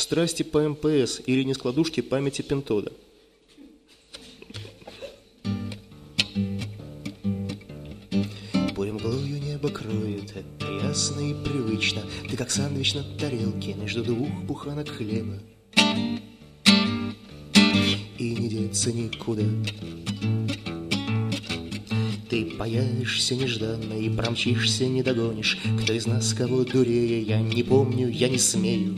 страсти по МПС или нескладушки памяти Пентода. Буря мглою небо кроет, это ясно и привычно. Ты как сандвич на тарелке между двух буханок хлеба. И не деться никуда. Ты появишься нежданно и промчишься, не догонишь. Кто из нас кого дурее, я не помню, я не смею.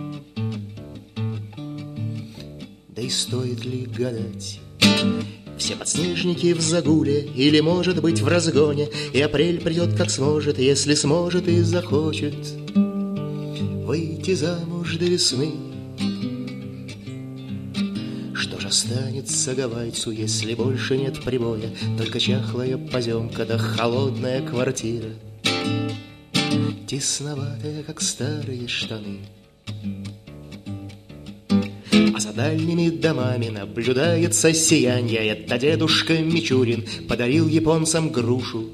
Да и стоит ли гадать? Все подснежники в загуле или, может быть, в разгоне, и апрель придет как сможет, если сможет и захочет выйти замуж до весны. Что же останется гавайцу, если больше нет прибоя, только чахлая поземка да холодная квартира, тесноватая, как старые штаны. А за дальними домами наблюдается сиянье. Это дедушка Мичурин подарил японцам грушу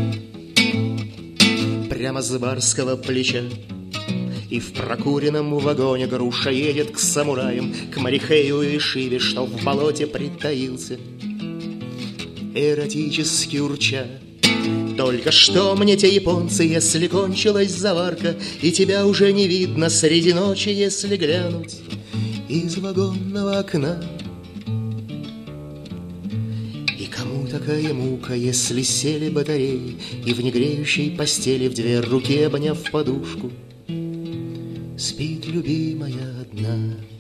прямо с барского плеча. И в прокуренном вагоне груша едет к самураям, к Морихею и Шиве, что в болоте притаился, эротически урча. Только что мне те японцы, если кончилась заварка, и тебя уже не видно среди ночи, если глянуть из вагонного окна. И кому такая мука, если сели батареи, и в негреющей постели в две руки, обняв подушку, спит любимая одна.